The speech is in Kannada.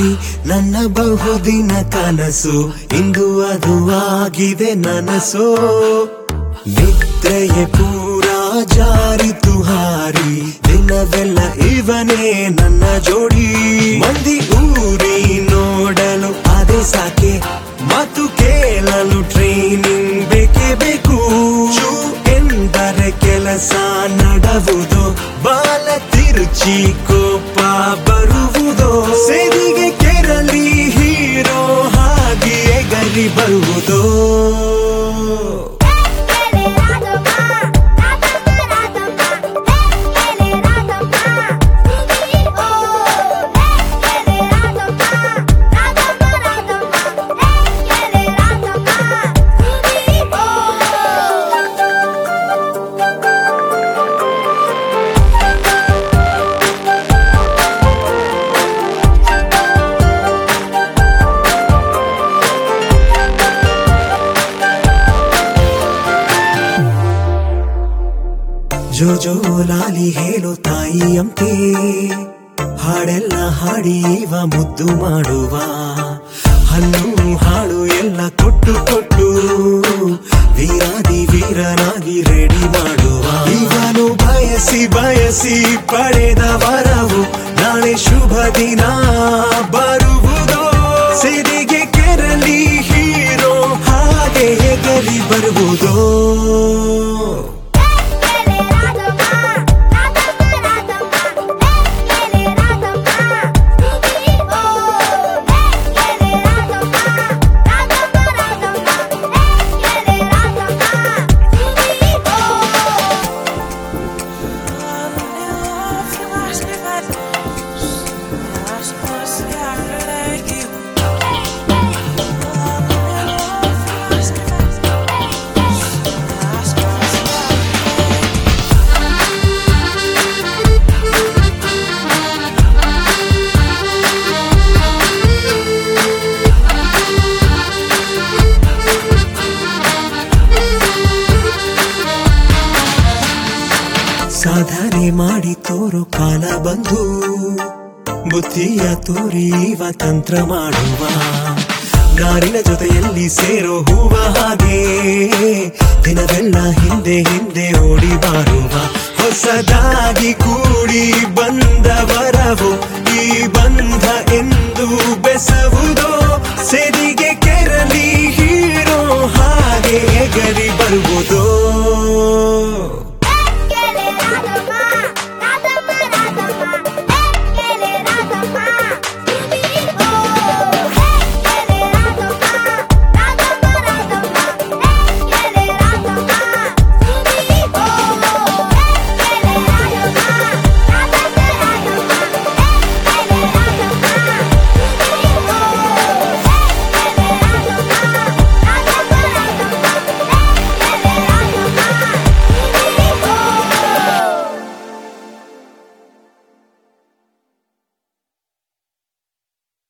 ಜಾರಿ ನನ್ನ ಬಹುದಿನ ಕನಸು ಇಂದು ಅದು ಆಗಿದೆ ನನಸೋ ನಿದ್ರೆಯೇ ಪೂರ ಜಾರಿತು ಹಾರಿ ದಿನವೆಲ್ಲ ಇವನೇ ನನ್ನ ಜೋಡಿ ಮಂದಿ ಊರಿ ನೋಡಲು ಅದೇ ಸಾಕೆ ಮಾತು ಕೇಳಲು ಟ್ರೈನಿಂಗ್ ಬೇಕೇ ಬೇಕು ಎಂದರೆ ಕೆಲಸ ನಡವುದೋ ಬಾಲ ತಿರುಚಿ ಕೋಪ ಬರುವುದೋ ಸೇದಿಗೆ ಕೆರಳಿ ಹೀರೋ ಹಾಗೆ ಗರಿ ಬರುವುದೋ ಜೋ ಜೋ ಲಾಲಿ ಹೇಳೋ ತಾಯಿಯಂತೆ ಹಾಡೆಲ್ಲ ಹಾಡಿ ಇವ ಮುದ್ದು ಮಾಡುವ ಹಣ್ಣು ಹಾಳು ಎಲ್ಲ ಕೊಟ್ಟು ಕೊಟ್ಟು ವೀರಾದಿ ವೀರನಾಗಿ ರೆಡಿ ಮಾಡುವ ಇವನು ಬಯಸಿ ಬಯಸಿ ಪಡೆದ ವರವು ನಾಳೆ ಶುಭ ದಿನ ಬರುವುದೋ ಸಿದಿಗೆ ಕೆರಳಿ ಹೀರೋ ಹಾಗೆ ಗರಿ ಬರುವುದೋ ಸಾಧನೆ ಮಾಡಿ ತೋರು ಕಾಲ ಬಂದು ಬುದ್ಧಿಯ ತೋರಿ ಇವ ತಂತ್ರ ಮಾಡುವ ನಾರಿನ ಜೊತೆಯಲ್ಲಿ ಸೇರೋ ಹೂವ ಹಾಗೆ ದಿನವೆಲ್ಲ ಹಿಂದೆ ಹಿಂದೆ ಓಡಿ ಬಾರುವ ಹೊಸದಾಗಿ ಕೂಡಿ ಬಂದವರವು ಈ ಬಂಧ ಎಂದು ಬೆಸವುದೋ ಸೇದಿಗೆ